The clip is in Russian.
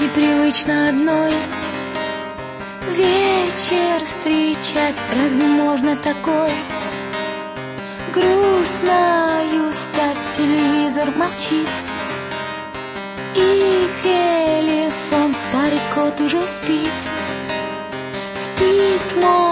привычно одной вечер встречать. Разве можно такой? Грустно и устать, телевизор молчит, и телефон, старый кот уже спит. Спит мой